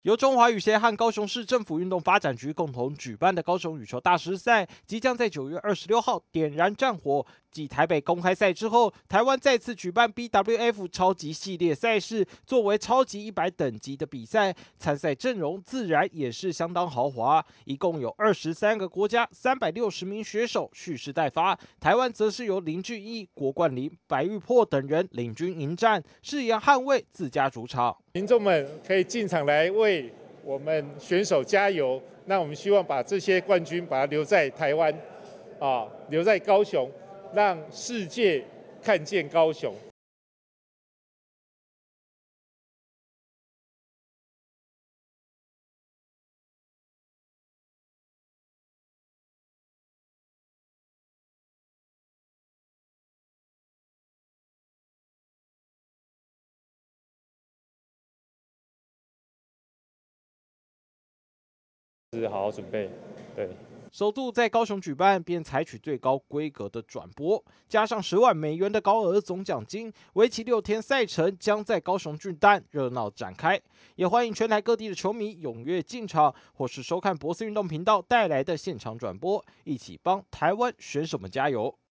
由中华羽协和高雄市政府运动发展局共同举办的高雄羽球大师赛，即将在9月26号点燃战火。继台北公开赛之后，台湾再次举办 BWF 超级系列赛事，作为超级100等级的比赛，参赛阵容自然也是相当豪华，一共有23个国家360名选手蓄势待发。台湾则是由林俊逸、郭冠霖、白玉珀等人领军迎战，誓言捍卫自家主场。 民众们可以进场来为我们选手加油。那我们希望把这些冠军把它留在台湾，留在高雄，让世界看见高雄。是好好准备，对。 首度在高雄举办，便采取最高规格的转播，加上10万美元的高额总奖金，为期6天赛程将在高雄巨蛋热闹展开。也欢迎全台各地的球迷踊跃进场，或是收看博斯运动频道带来的现场转播，一起帮台湾选手们加油。